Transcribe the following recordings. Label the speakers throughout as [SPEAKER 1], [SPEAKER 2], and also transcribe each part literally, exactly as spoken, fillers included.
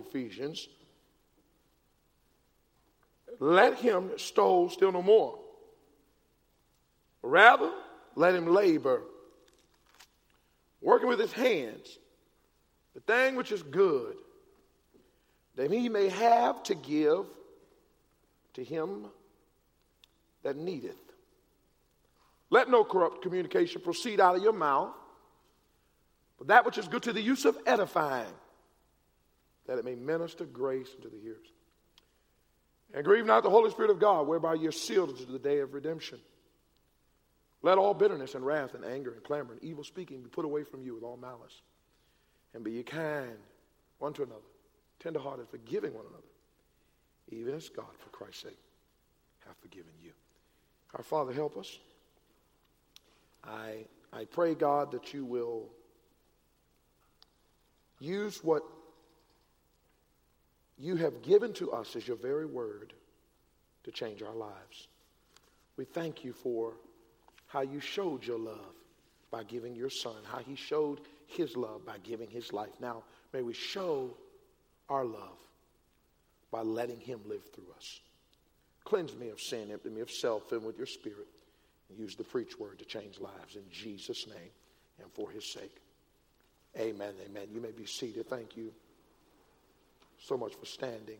[SPEAKER 1] Ephesians, let him that stole steal no more. Rather, let him labor, working with his hands, the thing which is good, that he may have to give to him that needeth. Let no corrupt communication proceed out of your mouth, but that which is good to the use of edifying, that it may minister grace unto the hearers. And grieve not the Holy Spirit of God, whereby you're sealed unto the day of redemption. Let all bitterness and wrath and anger and clamor and evil speaking be put away from you with all malice. And be ye kind one to another, tenderhearted, forgiving one another, even as God, for Christ's sake, hath forgiven you. Our Father, help us. I, I pray, God, that you will use what you have given to us as your very word to change our lives. We thank you for how you showed your love by giving your son, how he showed his love by giving his life. Now, may we show our love by letting him live through us. Cleanse me of sin, empty me of self, fill me with your spirit, and use the preach word to change lives in Jesus' name and for his sake. Amen, amen. You may be seated. Thank you so much for standing.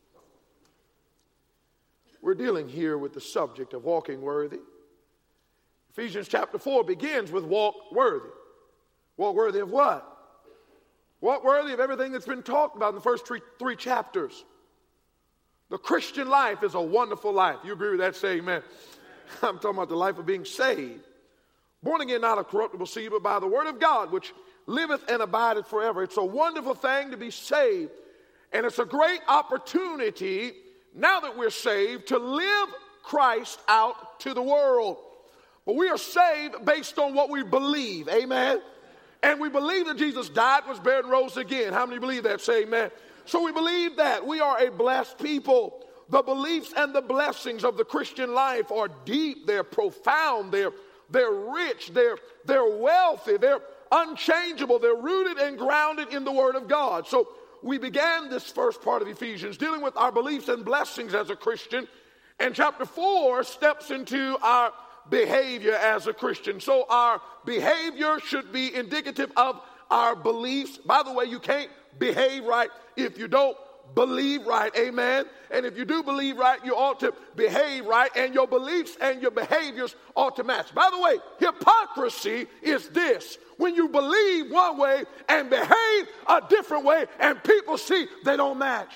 [SPEAKER 1] We're dealing here with the subject of walking worthy. Ephesians chapter four begins with walk worthy. Walk worthy of what? Walk worthy of everything that's been talked about in the first three, three chapters. The Christian life is a wonderful life. You agree with that? Say amen. I'm talking about the life of being saved. Born again, not of corruptible seed, but by the word of God, which liveth and abideth forever. It's a wonderful thing to be saved. And it's a great opportunity, now that we're saved, to live Christ out to the world. But we are saved based on what we believe. Amen. And we believe that Jesus died, was buried, and rose again. How many believe that? Say amen. So we believe that. We are a blessed people. The beliefs and the blessings of the Christian life are deep. They're profound. They're, they're rich. They're, they're wealthy. They're unchangeable. They're rooted and grounded in the Word of God. So we began this first part of Ephesians dealing with our beliefs and blessings as a Christian. And chapter four steps into our behavior as a Christian. So our behavior should be indicative of our beliefs. By the way, you can't behave right if you don't believe right. Amen. And if you do believe right, you ought to behave right, and your beliefs and your behaviors ought to match. By the way, hypocrisy is this: when you believe one way and behave a different way, and people see they don't match.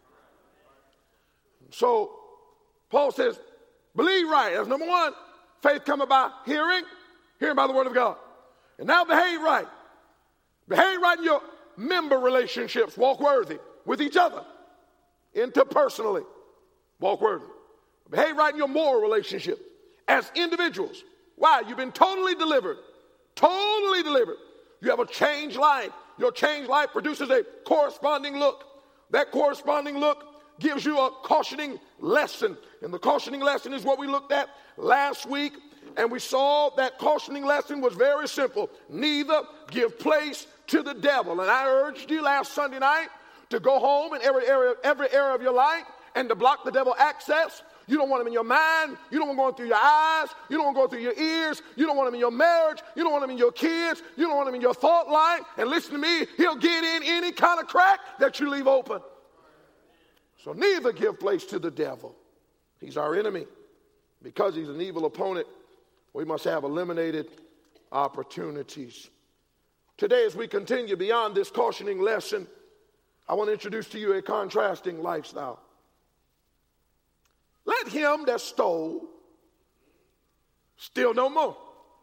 [SPEAKER 1] So Paul says, believe right. That's number one. Faith cometh by hearing, hearing by the word of God. And now behave right. Behave right in your member relationships. Walk worthy with each other. Interpersonally. Walk worthy. Behave right in your moral relationship as individuals. Why? You've been totally delivered. Totally delivered. You have a changed life. Your changed life produces a corresponding look. That corresponding look gives you a cautioning lesson. And the cautioning lesson is what we looked at last week. And we saw that cautioning lesson was very simple. Neither give place to the devil. And I urged you last Sunday night to go home in every area, every area of your life and to block the devil access. You don't want him in your mind. You don't want him going through your eyes. You don't want him going through your ears. You don't want him in your marriage. You don't want him in your kids. You don't want him in your thought life. And listen to me, he'll get in any kind of crack that you leave open. So neither give place to the devil. He's our enemy. Because he's an evil opponent, we must have eliminated opportunities. Today, as we continue beyond this cautioning lesson, I want to introduce to you a contrasting lifestyle. Let him that stole steal no more.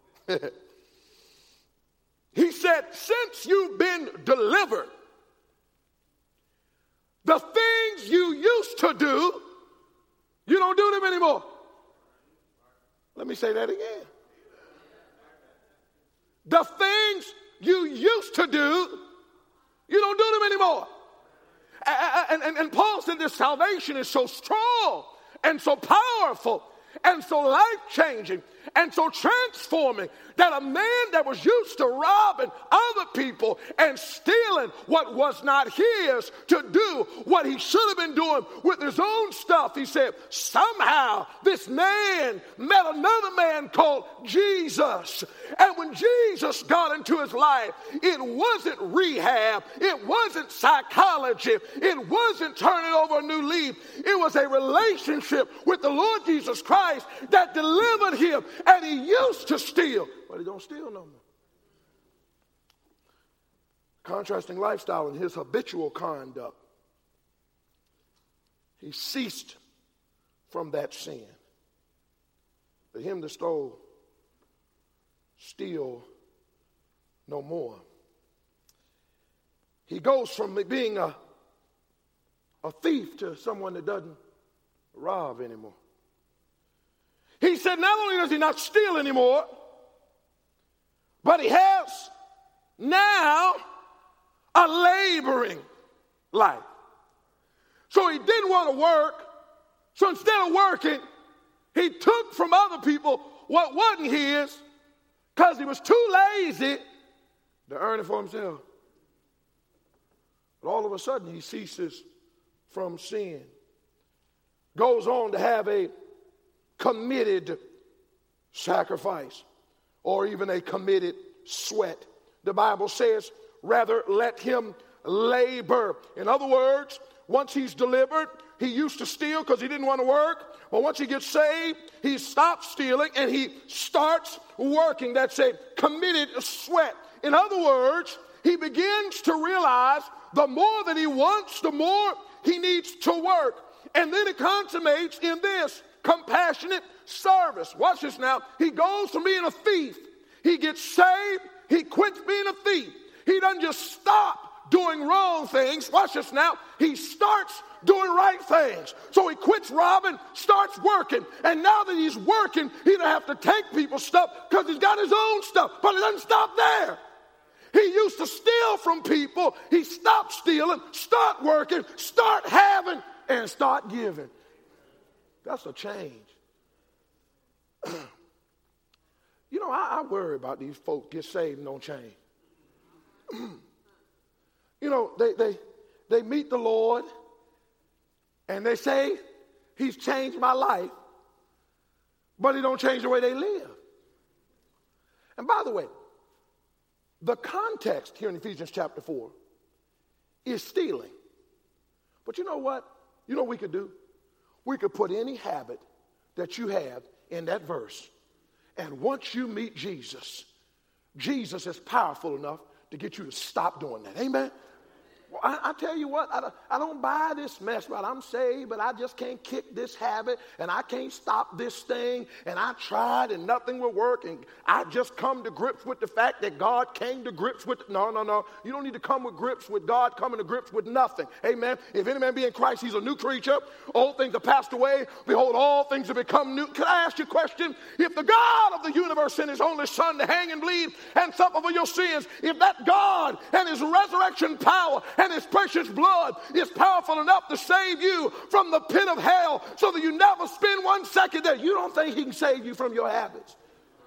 [SPEAKER 1] He said, since you've been delivered, the things you used to do, you don't do them anymore. Let me say that again. The things you used to do, you don't do them anymore. And, and, and Paul said this salvation is so strong and so powerful and so life-changing and so transforming that a man that was used to robbing other people and stealing what was not his to do what he should have been doing with his own stuff, he said, somehow this man met another man called Jesus. And when Jesus got into his life, it wasn't rehab, it wasn't psychology, it wasn't turning over a new leaf. It was a relationship with the Lord Jesus Christ that delivered him. And he used to steal, but he don't steal no more. Contrasting lifestyle and his habitual conduct. He ceased from that sin. But him that stole, steal no more. He goes from being a, a thief to someone that doesn't rob anymore. He said not only does he not steal anymore, but he has now a laboring life. So he didn't want to work. So instead of working, he took from other people what wasn't his because he was too lazy to earn it for himself. But all of a sudden, he ceases from sin. Goes on to have a committed sacrifice or even a committed sweat. The Bible says, rather let him labor. In other words, once he's delivered, he used to steal because he didn't want to work. But once he gets saved, he stops stealing and he starts working. That's a committed sweat. In other words, he begins to realize the more that he wants, the more he needs to work. And then it consummates in this compassionate service. Watch this now. He goes from being a thief. He gets saved. He quits being a thief. He doesn't just stop doing wrong things. Watch this now. He starts doing right things. So he quits robbing, starts working. And now that he's working, he don't have to take people's stuff because he's got his own stuff. But it doesn't stop there. He used to steal from people. He stopped stealing, start working, start having, and start giving. That's a change. You know, I, I worry about these folks get saved and don't change. You know, they, they, they meet the Lord and they say, he's changed my life, but he don't change the way they live. And by the way, the context here in Ephesians chapter four is stealing. But you know what? You know what we could do? We could put any habit that you have in that verse. And once you meet Jesus, Jesus is powerful enough to get you to stop doing that. Amen? Well, I, I tell you what, I don't, I don't buy this mess, but I'm saved, but I just can't kick this habit, and I can't stop this thing, and I tried, and nothing will work, and I just come to grips with the fact that God came to grips with, no, no, no. You don't need to come with grips with God, coming to grips with nothing. Amen? If any man be in Christ, he's a new creature. Old things are passed away. Behold, all things have become new. Can I ask you a question? If the God of the universe sent his only son to hang and bleed and suffer for your sins, if that God and his resurrection power and his precious blood is powerful enough to save you from the pit of hell so that you never spend one second there, you don't think he can save you from your habits.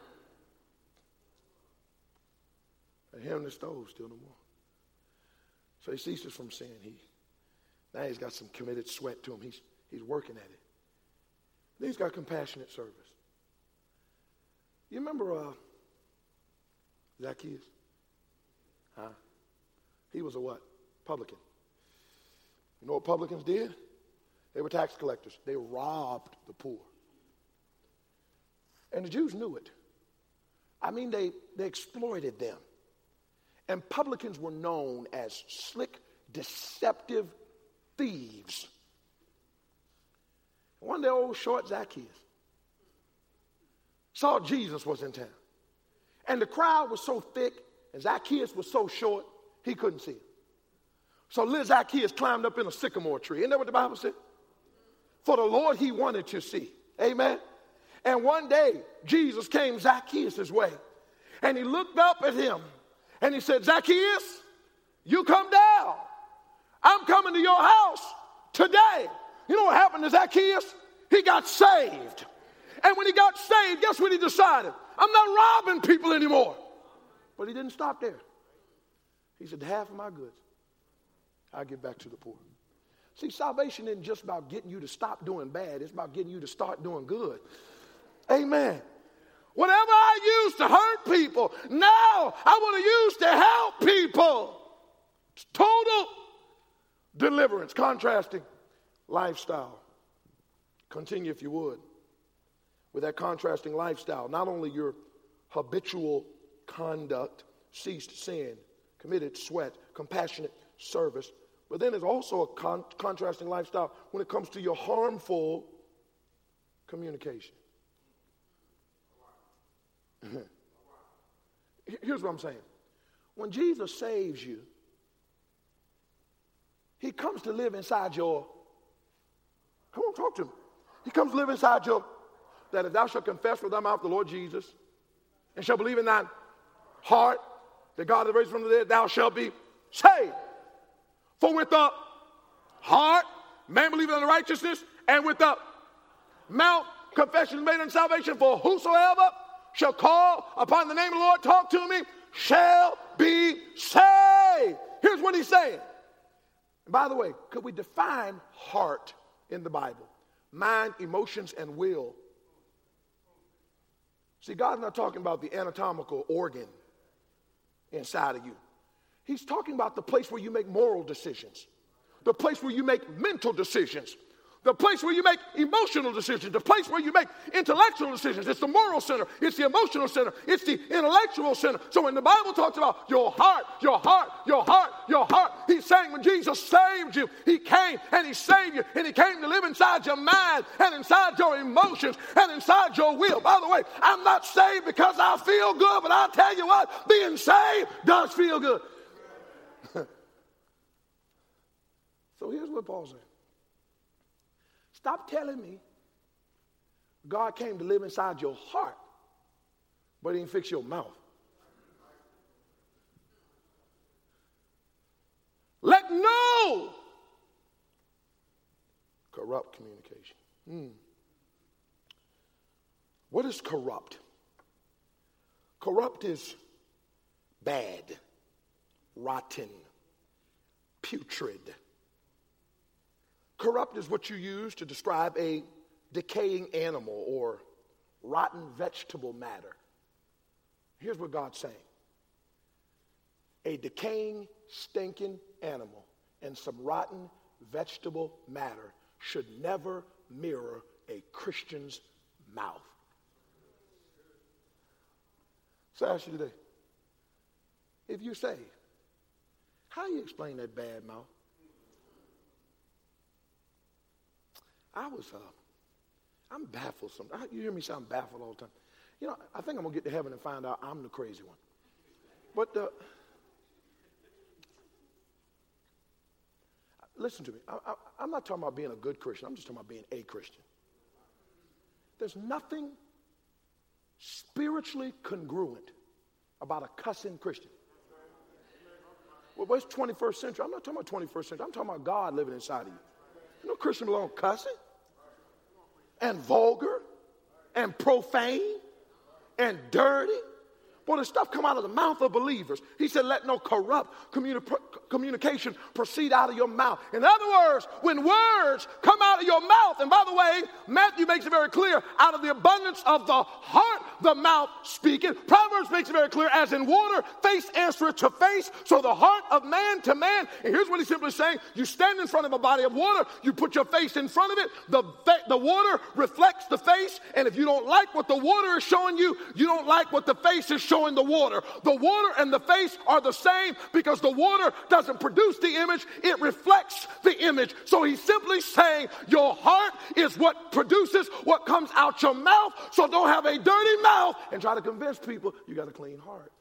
[SPEAKER 1] And him that stole still no more. So he ceases from sin. He now he's got some committed sweat to him. He's he's working at it. Then he's got compassionate service. You remember uh, Zacchaeus? Huh? He was a what? Publican. You know what publicans did? They were tax collectors. They robbed the poor. And the Jews knew it. I mean, they, they exploited them. And publicans were known as slick, deceptive thieves. One day, old short Zacchaeus saw Jesus was in town. And the crowd was so thick, and Zacchaeus was so short, he couldn't see him. So little Zacchaeus climbed up in a sycamore tree. Isn't that what the Bible said? For the Lord he wanted to see. Amen. And one day, Jesus came Zacchaeus' way. And he looked up at him. And he said, Zacchaeus, you come down. I'm coming to your house today. You know what happened to Zacchaeus? He got saved. And when he got saved, guess what he decided? I'm not robbing people anymore. But he didn't stop there. He said, half of my goods, I'll give back to the poor. See, salvation isn't just about getting you to stop doing bad. It's about getting you to start doing good. Amen. Whatever I used to hurt people, now I want to use to help people. It's total deliverance. Contrasting lifestyle. Continue, if you would, with that contrasting lifestyle. Not only your habitual conduct, ceased sin, committed sweat, compassionate service, but then there's also a con- contrasting lifestyle when it comes to your harmful communication. Here's what I'm saying. When Jesus saves you, he comes to live inside your, come on, talk to me. He comes to live inside your, that if thou shalt confess with thy mouth the Lord Jesus, and shalt believe in thine heart that God hath raised from the dead, thou shalt be saved. For with the heart man believeth unto righteousness, and with the mouth confession is made unto salvation. For whosoever shall call upon the name of the Lord, talk to me, shall be saved. Here's what he's saying. And by the way, could we define heart in the Bible? Mind, emotions, and will. See, God's not talking about the anatomical organ inside of you. He's talking about the place where you make moral decisions, the place where you make mental decisions, the place where you make emotional decisions, the place where you make intellectual decisions. It's the moral center. It's the emotional center. It's the intellectual center. So when the Bible talks about your heart, your heart, your heart, your heart, he's saying when Jesus saved you, he came and he saved you, and he came to live inside your mind and inside your emotions and inside your will. By the way, I'm not saved because I feel good, but I'll tell you what, being saved does feel good. So here's what Paul said. Stop telling me God came to live inside your heart, but he didn't fix your mouth. Let no corrupt communication. Hmm. What is corrupt? Corrupt is bad, rotten, putrid. Corrupt is what you use to describe a decaying animal or rotten vegetable matter. Here's what God's saying. A decaying, stinking animal and some rotten vegetable matter should never mirror a Christian's mouth. So I ask you today, if you're saved, how do you explain that bad mouth? I was, uh, I'm baffled sometimes. You hear me say I'm baffled all the time. You know, I think I'm going to get to heaven and find out I'm the crazy one. But uh, listen to me. I, I, I'm not talking about being a good Christian. I'm just talking about being a Christian. There's nothing spiritually congruent about a cussing Christian. Well, what's twenty-first century? I'm not talking about twenty-first century. I'm talking about God living inside of you. You know, Christian belong cussing and vulgar and profane and dirty. Boy, the stuff come out of the mouth of believers. He said, let no corrupt communi- communication proceed out of your mouth. In other words, when words come out of your mouth, and by the way, Matthew makes it very clear, out of the abundance of the heart, the mouth speaketh. Proverbs makes it very clear, as in water, face answereth to face, so the heart of man to man. And here's what he's simply saying. You stand in front of a body of water, you put your face in front of it, the, the water reflects the face, and if you don't like what the water is showing you, you don't like what the face is showing the water. The water and the face are the same because the water doesn't produce the image, it reflects the image. So he's simply saying your heart is what produces what comes out your mouth. So don't have a dirty mouth and try to convince people you got a clean heart.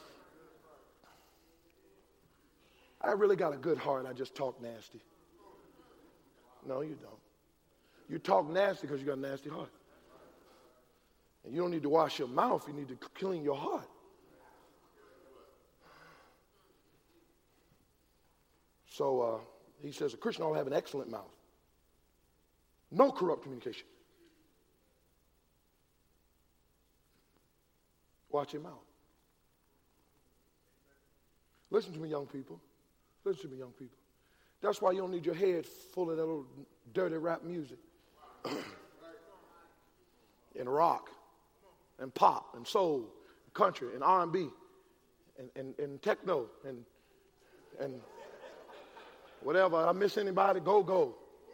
[SPEAKER 1] I really got a good heart. I just talk nasty. No, you don't. You talk nasty because you got a nasty heart. And you don't need to wash your mouth. You need to clean your heart. So uh, he says a Christian ought to have an excellent mouth. No corrupt communication. Watch your mouth. Listen to me, young people. Listen to me, young people. That's why you don't need your head full of that little dirty rap music. And rock, and pop, and soul, country, and R and B, and, and, and techno, and, and whatever. I miss anybody, go, go.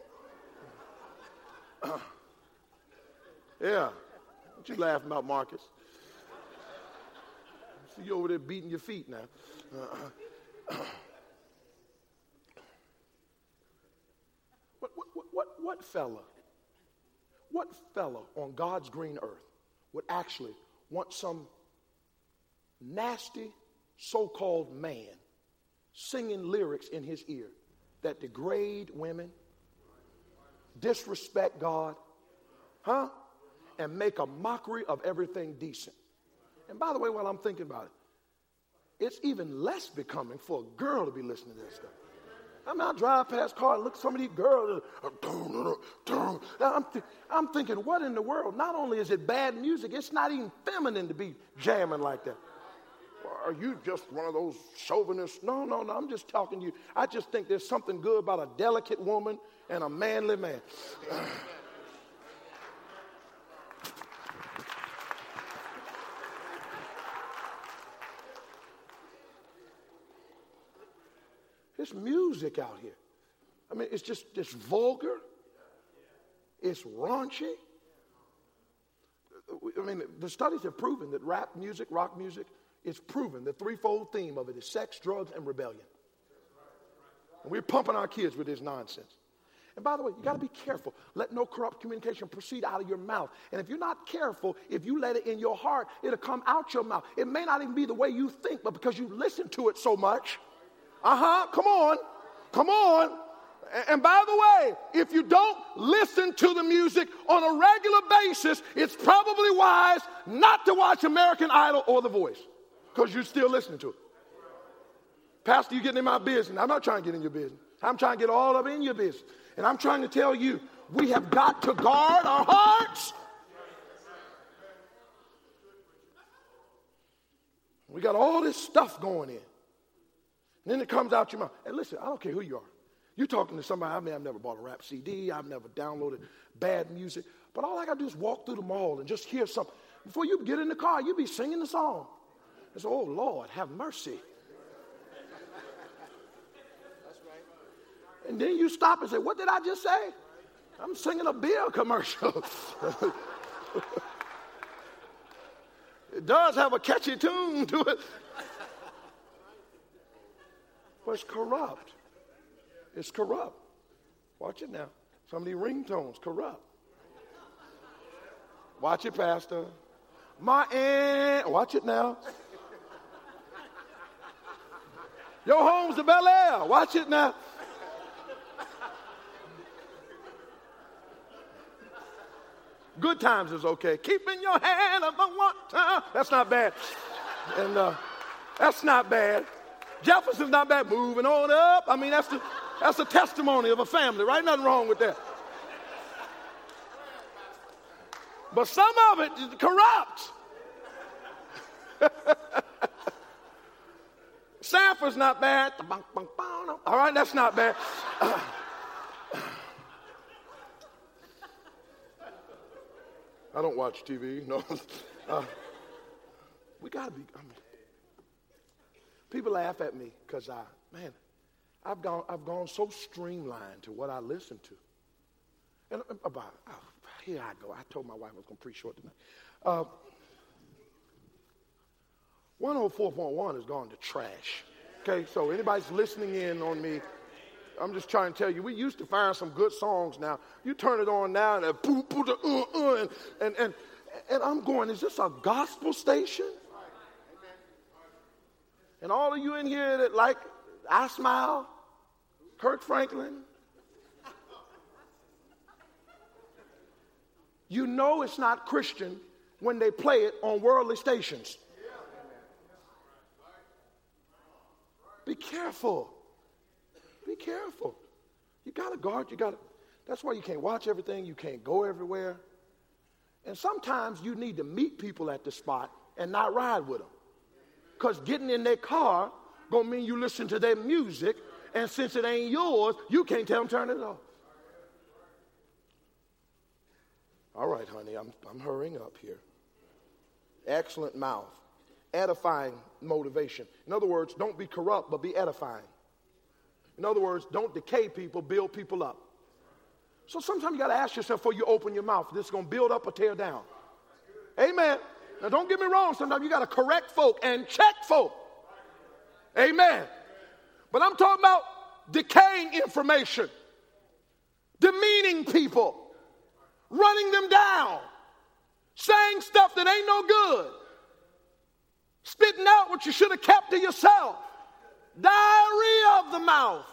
[SPEAKER 1] Yeah. What you laughing about, Marcus? I see you over there beating your feet now. Uh, what, what, what, what, what fella, what fella on God's green earth would actually want some nasty so-called man singing lyrics in his ear that degrade women, disrespect God, huh? And make a mockery of everything decent. And by the way, while I'm thinking about it, it's even less becoming for a girl to be listening to this stuff. I mean, I drive past cars and look at some of these girls. I'm, th- I'm thinking, what in the world? Not only is it bad music, it's not even feminine to be jamming like that. Are you just one of those chauvinists? No, no, no, I'm just talking to you. I just think there's something good about a delicate woman and a manly man. There's music out here. I mean, it's just, it's vulgar. It's raunchy. I mean, the studies have proven that rap music, rock music, it's proven the threefold theme of it is sex, drugs, and rebellion. And we're pumping our kids with this nonsense. And by the way, you got to be careful. Let no corrupt communication proceed out of your mouth. And if you're not careful, if you let it in your heart, it'll come out your mouth. It may not even be the way you think, but because you listen to it so much. Uh-huh, come on, come on. And by the way, if you don't listen to the music on a regular basis, it's probably wise not to watch American Idol or The Voice because you're still listening to it. Pastor, you're getting in my business. I'm not trying to get in your business. I'm trying to get all of it in your business. And I'm trying to tell you, we have got to guard our hearts. We got all this stuff going in. And then it comes out your mouth. And listen, I don't care who you are. You're talking to somebody, I mean, I've never bought a rap C D. I've never downloaded bad music. But all I got to do is walk through the mall and just hear something. Before you get in the car, you be singing the song. And say, oh, Lord, have mercy. And then you stop and say, what did I just say? I'm singing a beer commercial. It does have a catchy tune to it. But it's corrupt. It's corrupt. Watch it now. Some of these ringtones, corrupt. Watch it, Pastor. My aunt. Watch it now. Your home's the Bel Air. Watch it now. Good times is okay. Keeping your hand up on one time. That's not bad. And uh, that's not bad. Jefferson's not bad. Moving on up. I mean, that's the that's the testimony of a family, right? Nothing wrong with that. But some of it is corrupt. Sanford's not bad. All right, that's not bad. Uh, I don't watch T V. No. Uh, we got to be. I mean, people laugh at me because I, man, I've gone, I've gone so streamlined to what I listen to. And about, oh, here I go. I told my wife I was going to preach short tonight. Uh, one oh four point one has gone to trash. Okay, so anybody's listening in on me, I'm just trying to tell you, we used to find some good songs now. You turn it on now, and uh, boo, boo, uh, uh, and, and, and, and I'm going, is this a gospel station? And all of you in here that like I Smile, Kirk Franklin, you know it's not Christian when they play it on worldly stations. Be careful. Be careful. You got to guard. You got to. That's why you can't watch everything. You can't go everywhere. And sometimes you need to meet people at the spot and not ride with them. Because getting in their car going to mean you listen to their music, and since it ain't yours, you can't tell them turn it off. All right, honey, I'm, I'm hurrying up here. Excellent mouth. Edifying motivation. In other words, don't be corrupt, but be edifying. In other words, don't decay people, build people up. So sometimes you got to ask yourself before you open your mouth, this is going to build up or tear down. Amen. Now don't get me wrong, sometimes you got to correct folk and check folk. Amen. But I'm talking about decaying information, demeaning people, running them down, saying stuff that ain't no good, spitting out what you should have kept to yourself, diarrhea of the mouth.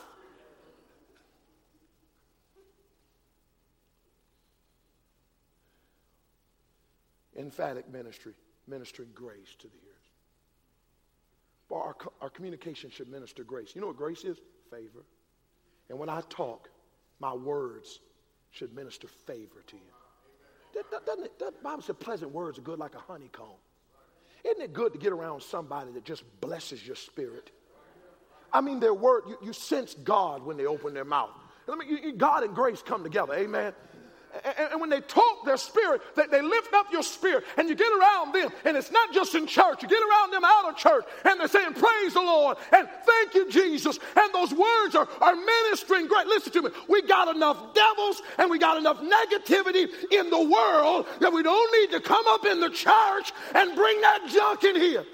[SPEAKER 1] Emphatic ministry, ministering grace to the ears. But our, our communication should minister grace. You know what grace is? Favor. And when I talk, my words should minister favor to you. That, doesn't it, that Bible said pleasant words are good like a honeycomb. Isn't it good to get around somebody that just blesses your spirit? I mean, their word, you, you sense God when they open their mouth. I mean, you, God and grace come together, amen? And, and when they talk their spirit, they, they lift up your spirit, and you get around them, and it's not just in church. You get around them out of church, and they're saying, praise the Lord, and thank you, Jesus, and those words are, are ministering great. Listen to me. We got enough devils, and we got enough negativity in the world that we don't need to come up in the church and bring that junk in here.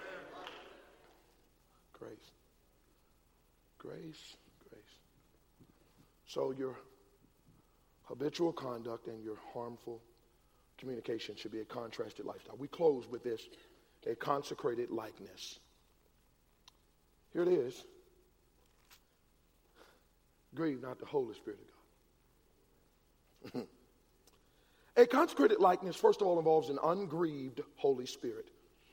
[SPEAKER 1] Grace. Grace, grace. So you're habitual conduct and your harmful communication should be a contrasted lifestyle. We close with this, a consecrated likeness. Here it is. Grieve not the Holy Spirit of God. A consecrated likeness, first of all, involves an ungrieved Holy Spirit.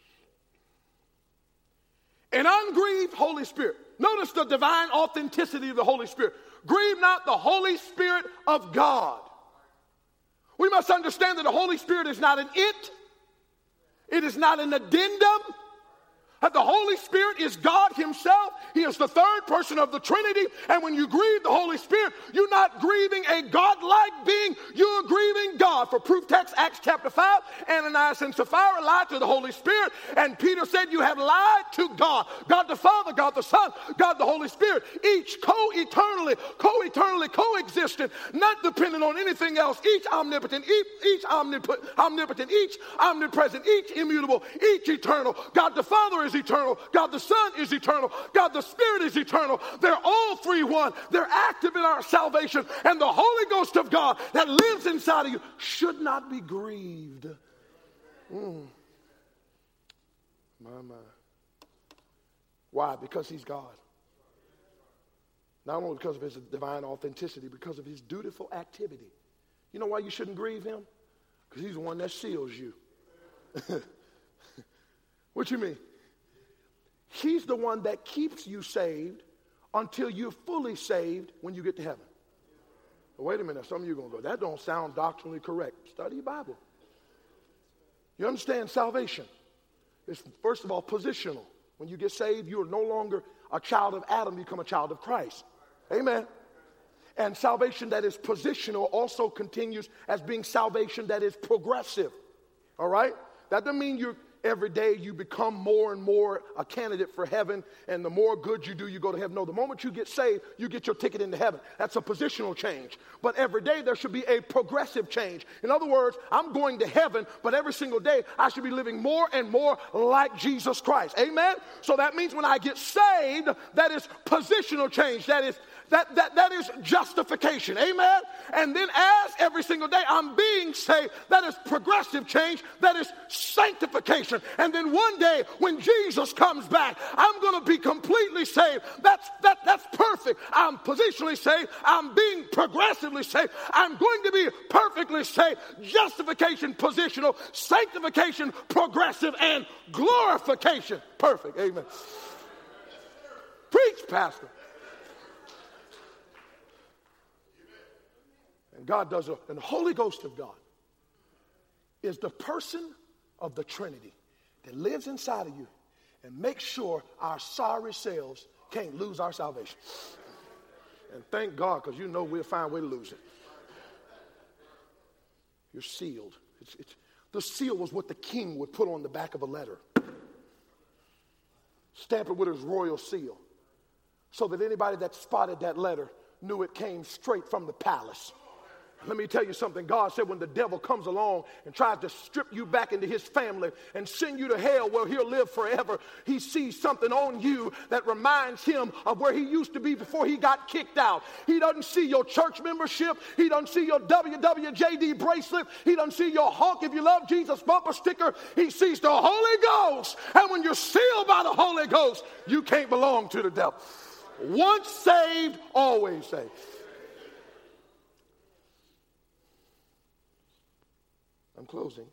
[SPEAKER 1] An ungrieved Holy Spirit. Notice the divine authenticity of the Holy Spirit. Grieve not the Holy Spirit of God. We must understand that the Holy Spirit is not an it. It is not an addendum. That the Holy Spirit is God himself. He is the third person of the Trinity. And when you grieve the Holy Spirit, you're not grieving a God-like being. You're grieving God. For proof text, Acts chapter five, Ananias and Sapphira lied to the Holy Spirit. And Peter said, you have lied to God. God the Father, God the Son, God the Holy Spirit. Each co-eternally, co-eternally, co-existent, not dependent on anything else. Each omnipotent, each, each omnipotent, omnipotent, each omnipresent, each immutable, each eternal. God the Father is eternal. God the Son is eternal. God the Spirit is eternal. They're all three one. They're active in our salvation. And the Holy Ghost of God that lives inside of you should not be grieved. Mm. My, my. Why? Because he's God. Not only because of his divine authenticity, because of his dutiful activity. You know why you shouldn't grieve him? Because he's the one that seals you. What you mean? He's the one that keeps you saved until you're fully saved when you get to heaven. Well, wait a minute. Some of you are going to go, that don't sound doctrinally correct. Study your Bible. You understand salvation? It's, first of all, positional. When you get saved, you are no longer a child of Adam. You become a child of Christ. Amen. And salvation that is positional also continues as being salvation that is progressive. All right? That doesn't mean you're every day you become more and more a candidate for heaven, and the more good you do, you go to heaven. No, the moment you get saved, you get your ticket into heaven. That's a positional change. But every day there should be a progressive change. In other words, I'm going to heaven, but every single day I should be living more and more like Jesus Christ. Amen? So that means when I get saved, that is positional change. That is That, that, that is justification. Amen? And then as every single day I'm being saved, that is progressive change. That is sanctification. And then one day when Jesus comes back, I'm going to be completely saved. That's, that, that's perfect. I'm positionally saved. I'm being progressively saved. I'm going to be perfectly saved. Justification, positional. Sanctification, progressive. And glorification, perfect. Amen. Preach, Pastor. And God does it. And the Holy Ghost of God is the person of the Trinity. that lives inside of you and makes sure our sorry selves can't lose our salvation. And thank God, because you know we'll find a way to lose it. You're sealed. It's, it's, the seal was what the king would put on the back of a letter. Stamp it with his royal seal, so that anybody that spotted that letter knew it came straight from the palace. Let me tell you something. God said when the devil comes along and tries to strip you back into his family and send you to hell where he'll live forever, he sees something on you that reminds him of where he used to be before he got kicked out. He doesn't see your church membership. He doesn't see your W W J D bracelet. He doesn't see your honk if you love Jesus bumper sticker. He sees the Holy Ghost. And when you're sealed by the Holy Ghost, you can't belong to the devil. Once saved, always saved. I'm closing.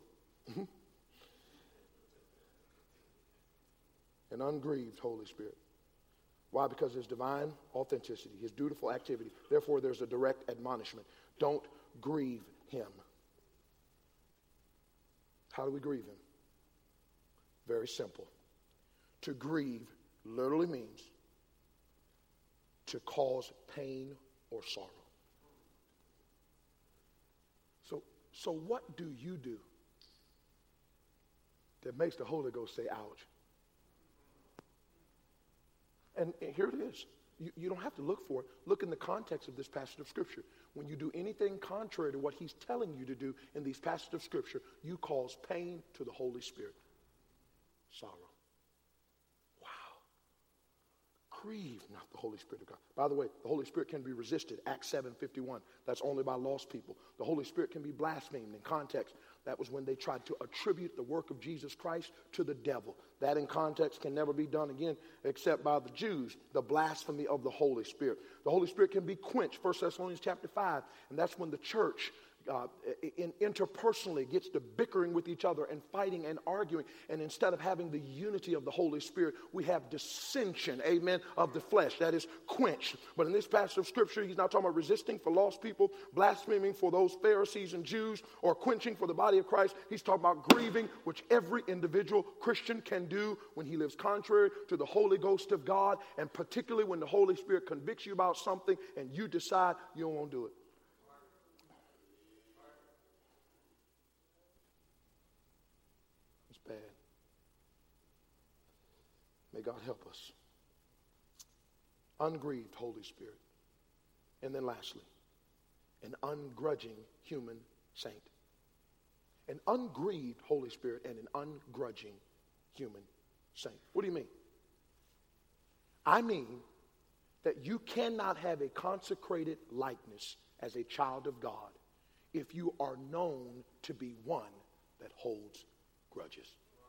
[SPEAKER 1] An ungrieved Holy Spirit. Why? Because his divine authenticity, his dutiful activity. Therefore, there's a direct admonishment. Don't grieve him. How do we grieve him? Very simple. To grieve literally means to cause pain or sorrow. So, so what do you do that makes the Holy Ghost say, ouch? And, and here it is. You, you don't have to look for it. Look in the context of this passage of Scripture. When you do anything contrary to what he's telling you to do in these passages of Scripture, you cause pain to the Holy Spirit. Sorrow. Grieve not the Holy Spirit of God. By the way, the Holy Spirit can be resisted. Acts seven fifty-one. That's only by lost people. The Holy Spirit can be blasphemed. In context, that was when they tried to attribute the work of Jesus Christ to the devil. That in context can never be done again except by the Jews. The blasphemy of the Holy Spirit. The Holy Spirit can be quenched. First Thessalonians chapter five. And that's when the church Uh, in, interpersonally gets to bickering with each other and fighting and arguing, and instead of having the unity of the Holy Spirit, we have dissension, amen, of the flesh. That is quenched. But in this passage of Scripture, he's not talking about resisting for lost people, blaspheming for those Pharisees and Jews, or quenching for the body of Christ. He's talking about grieving, which every individual Christian can do when he lives contrary to the Holy Ghost of God, and particularly when the Holy Spirit convicts you about something and you decide you don't want to do it. Bad. May God help us. Ungrieved Holy Spirit. And then lastly, an ungrudging human saint. An ungrieved Holy Spirit and an ungrudging human saint. What do you mean? I mean that you cannot have a consecrated likeness as a child of God if you are known to be one that holds grudges.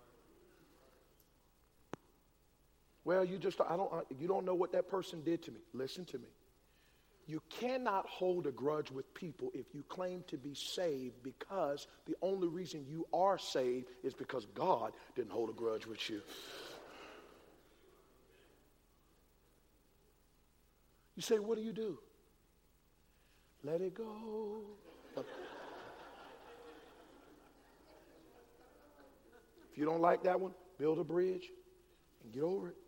[SPEAKER 1] Well, you just, I don't, you don't know what that person did to me. Listen to me. You cannot hold a grudge with people if you claim to be saved, because the only reason you are saved is because God didn't hold a grudge with you. You say, what do you do? Let it go. If you don't like that one, build a bridge and get over it.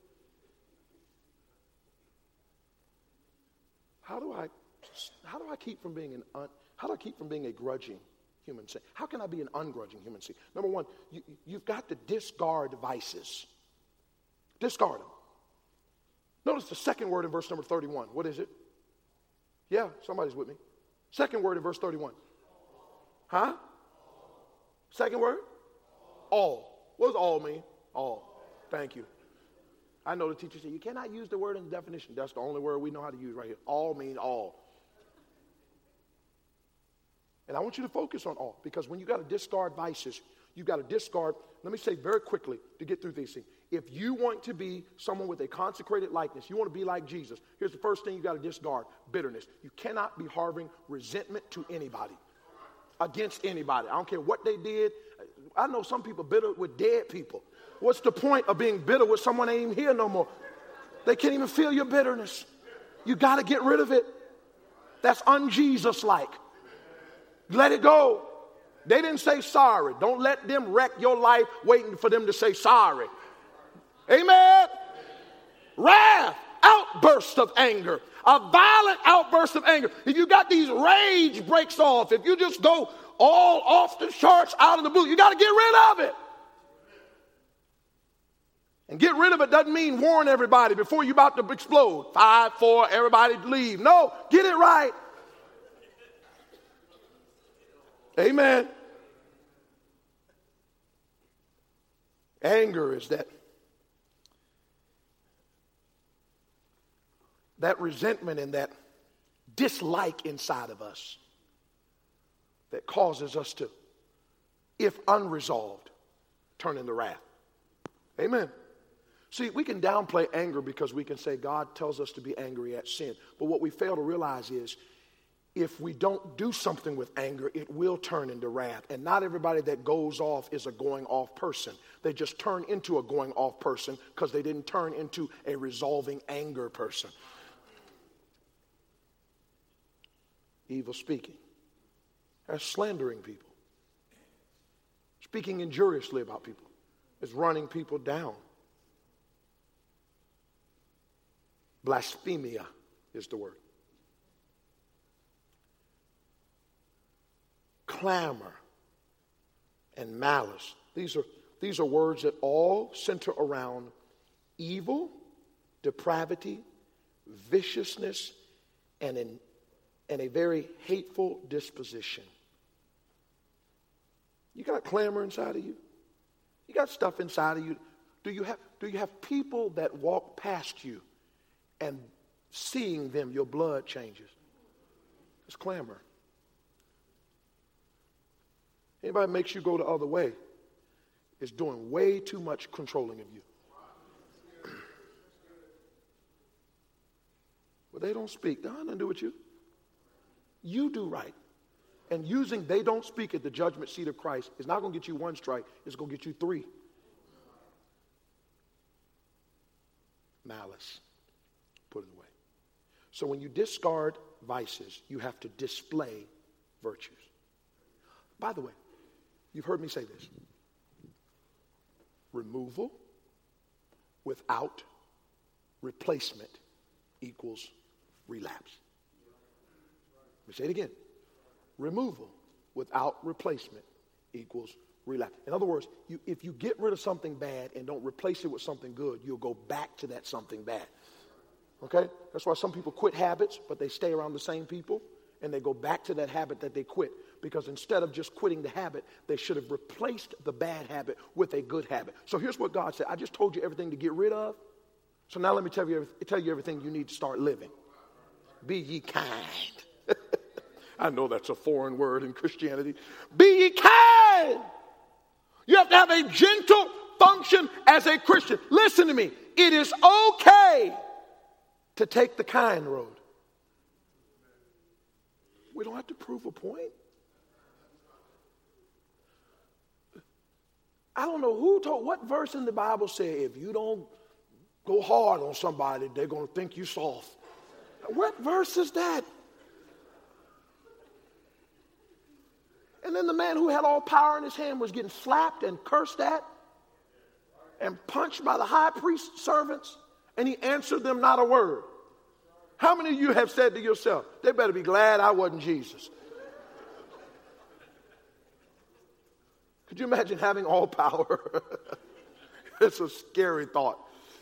[SPEAKER 1] How do I, how do I keep from being an un, how do I keep from being a grudging human saint? How can I be an ungrudging human saint? Number one, you, you've got to discard vices. Discard them. Notice the second word in verse number thirty-one. What is it? Yeah, somebody's with me. Second word in verse thirty-one. Huh? Second word? All. What does all mean? All. Thank you. I know the teacher said you cannot use the word in the definition. That's the only word we know how to use right here. All means all. And I want you to focus on all, because when you got to discard vices, you got to discard, let me say very quickly to get through these things. If you want to be someone with a consecrated likeness, you want to be like Jesus, here's the first thing you got to discard: bitterness. You cannot be harboring resentment to anybody, against anybody. I don't care what they did. I know some people bitter with dead people. What's the point of being bitter with someone that ain't even here no more? They can't even feel your bitterness. You got to get rid of it. That's un-Jesus-like. Let it go. They didn't say sorry. Don't let them wreck your life waiting for them to say sorry. Amen. Wrath, outburst of anger, a violent outburst of anger. If you got these rage breaks off, if you just go all off the charts out of the blue, you got to get rid of it. And get rid of it doesn't mean warn everybody before you're about to explode. Five, four, everybody leave. No, get it right. Amen. Anger is that that resentment and that dislike inside of us that causes us to, if unresolved, turn into wrath. Amen. See, we can downplay anger because we can say God tells us to be angry at sin. But what we fail to realize is if we don't do something with anger, it will turn into wrath. And not everybody that goes off is a going off person. They just turn into a going off person because they didn't turn into a resolving anger person. Evil speaking. That's slandering people. Speaking injuriously about people. It's running people down. Blasphemia is the word. Clamor and malice. These are, these are words that all center around evil, depravity, viciousness, and, an, and a very hateful disposition. You got clamor inside of you? You got stuff inside of you? Do you have, do you have people that walk past you and seeing them, your blood changes? It's clamor. Anybody makes you go the other way is doing way too much controlling of you. Well, they don't speak. That has nothing to do with you. You do right. And using they don't speak at the judgment seat of Christ is not going to get you one strike. It's going to get you three. Malice. Put it away. So when you discard vices, you have to display virtues. By the way, you've heard me say this. Removal without replacement equals relapse. Let me say it again. Removal without replacement equals relapse. In other words, you, if you get rid of something bad and don't replace it with something good, you'll go back to that something bad. Okay? That's why some people quit habits, but they stay around the same people, and they go back to that habit that they quit. Because instead of just quitting the habit, they should have replaced the bad habit with a good habit. So here's what God said. I just told you everything to get rid of. So now let me tell you, tell you everything you need to start living. Be ye kind. I know that's a foreign word in Christianity. Be ye kind. You have to have a gentle function as a Christian. Listen to me. It is okay to take the kind road. We don't have to prove a point. I don't know who told, what verse in the Bible said if you don't go hard on somebody, they're going to think you soft. What verse is that? And then the man who had all power in his hand was getting slapped and cursed at and punched by the high priest's servants, and he answered them not a word. How many of you have said to yourself, they better be glad I wasn't Jesus? Could you imagine having all power? It's a scary thought.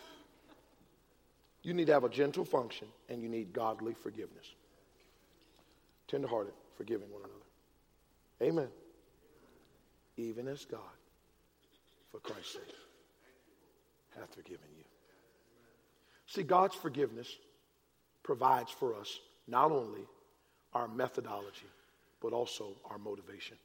[SPEAKER 1] You need to have a gentle function, and you need godly forgiveness. Tenderhearted, forgiving one another. Amen. Even as God, for Christ's sake, hath forgiven you. See, God's forgiveness provides for us not only our methodology, but also our motivation.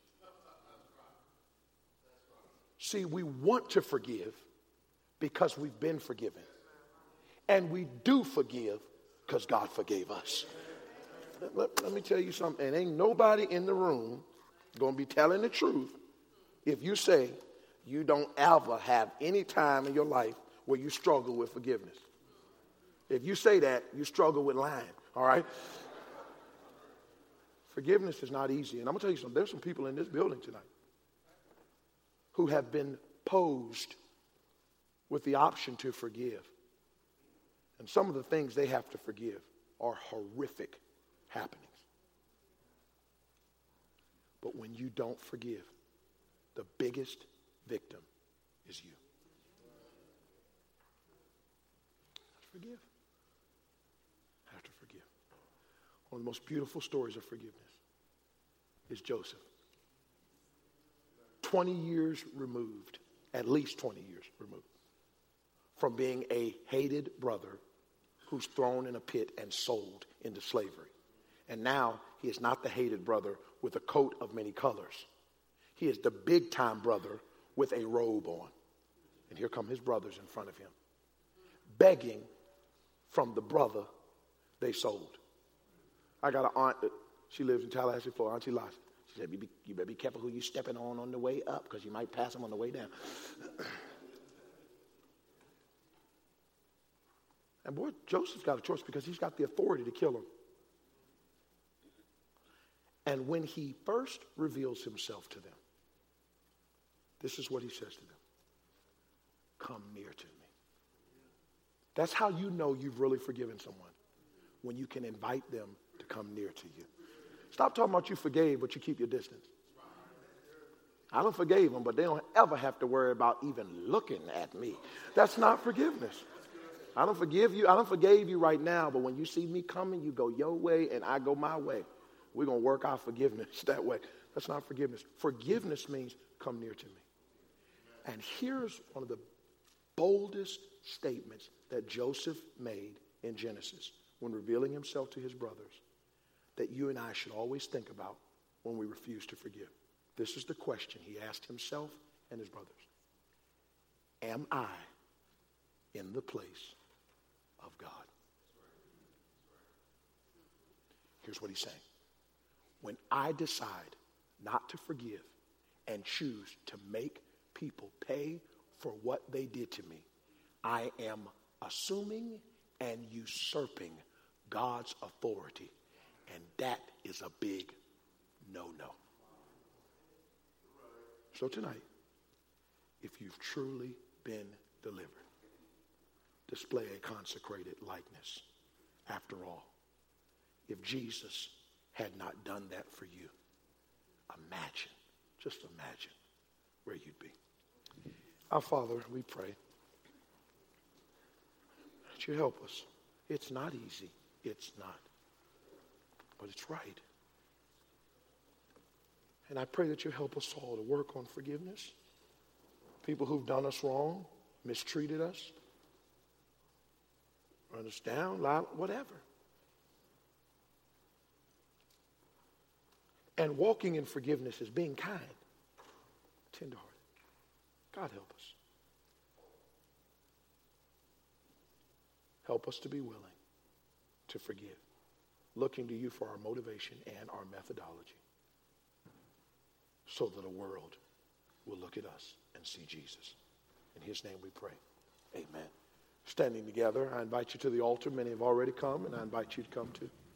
[SPEAKER 1] See, we want to forgive because we've been forgiven. And we do forgive because God forgave us. Let, let, let me tell you something. And ain't nobody in the room going to be telling the truth if you say you don't ever have any time in your life where you struggle with forgiveness. If you say that, you struggle with lying, all right? Forgiveness is not easy. And I'm going to tell you something. There's some people in this building tonight who have been posed with the option to forgive. And some of the things they have to forgive are horrific happenings. But when you don't forgive, the biggest victim is you. Forgive. Have to forgive. One of the most beautiful stories of forgiveness is Joseph. twenty years removed, at least twenty years removed, from being a hated brother who's thrown in a pit and sold into slavery. And now he is not the hated brother with a coat of many colors. He is the big time brother with a robe on. And here come his brothers in front of him, begging from the brother they sold. I got an aunt that she lives in Tallahassee, Florida, Auntie Lassie. She said, you better be careful who you're stepping on on the way up because you might pass them on the way down. And boy, Joseph's got a choice because he's got the authority to kill him. And when he first reveals himself to them, this is what he says to them. Come near to me. That's how you know you've really forgiven someone, when you can invite them to come near to you. Stop talking about you forgave, but you keep your distance. I don't forgave them, but they don't ever have to worry about even looking at me. That's not forgiveness. I don't forgive you. I don't forgive you right now, but when you see me coming, you go your way and I go my way. We're going to work our forgiveness that way. That's not forgiveness. Forgiveness means come near to me. And here's one of the boldest statements that Joseph made in Genesis when revealing himself to his brothers that you and I should always think about when we refuse to forgive. This is the question he asked himself and his brothers. Am I in the place of God? Here's what he's saying. When I decide not to forgive and choose to make people pay for what they did to me, I am assuming and usurping God's authority. And that is a big no-no. So tonight, if you've truly been delivered, display a consecrated likeness. After all, if Jesus had not done that for you, imagine, just imagine where you'd be. Our Father, we pray that you help us. It's not easy. It's not. But it's right. And I pray that you help us all to work on forgiveness. People who've done us wrong, mistreated us, run us down, lie, whatever. And walking in forgiveness is being kind, tenderhearted. God help us. Help us to be willing to forgive, looking to you for our motivation and our methodology, so that the world will look at us and see Jesus. In his name we pray. Amen. Standing together, I invite you to the altar. Many have already come, and I invite you to come too.